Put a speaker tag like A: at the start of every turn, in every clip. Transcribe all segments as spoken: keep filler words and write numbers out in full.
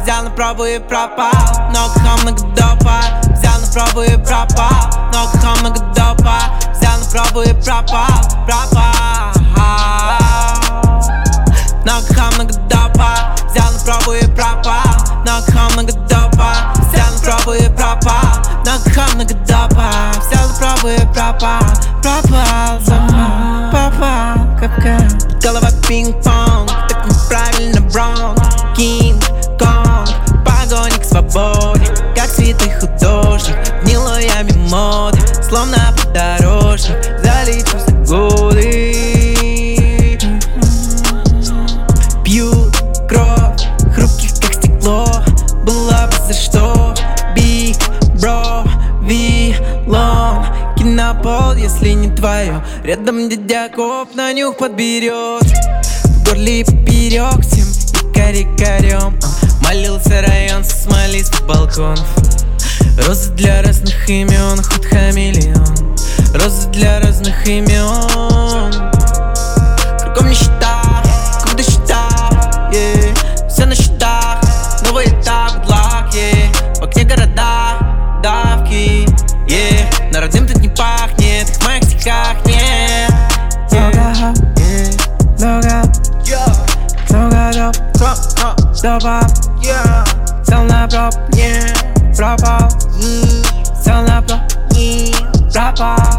A: взял на пробу и пропал. Много хам, много допа, взял на пробу и пропал. Много хам, много допа, взял на пробу и пропал. Пропал. Много хам, много допа, взял на пробу и пропал. Много хам, много допа, взял на пробу и пропал. Много хам, много допа, взял на пробу и пропал. Пропал, запал, попал, капкан. Голова пинг-понг, так неправильно бронг. Кинг-конг, погони к свободе, как святый художник, гнилой моды, словно подорожник, залить за годы. Пью кровь, хрупких как стекло, было бы за что. Big bro, вилон, кинопол, если не твое. Рядом дядя коп на нюх подберет. В горле поперек всем якорем. Молился район со смолистых балконов. Розы для разных имен, хоть хамелеон. Розы для разных имен. Кругом нищета, куда счета, yeah. Все на счетах, новый этап, глак, yeah. В окне города, давки, yeah. Но родным тут не пахнет, их в моих стихах нет.
B: Много, много, много доп, допа, взял на проб, пропал, взял на проб, пропал.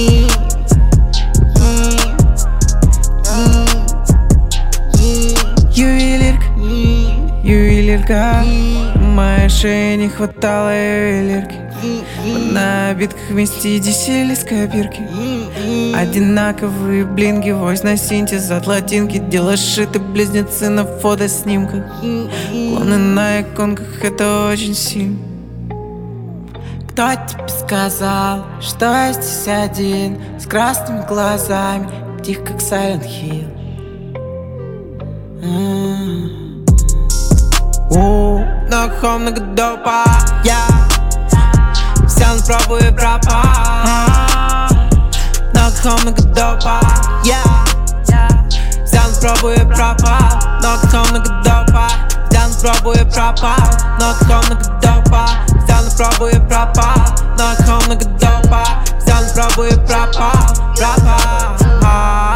B: Ювелирка, ювелирка, в моей шее не хватало ювелирки. На битках вместе десели с копирки. Одинаковые блинги, войс на синтез от латинки. Дело сшиты близнецы на фотоснимках. Клоны на иконках, это очень сильно. Кто тебе сказал, что я здесь один, с красными глазами, тих как Silent Hill?
A: Много хом, много допа, я взял на пробу и пропал. Много хом, много допа, я взял на пробу и пропал. Много хом, много допа, взял на пробу и пропал. Много хом, много допа, взял на пробу и пропал. Много хом, много допа, взял на пробу и пропал. Пропал.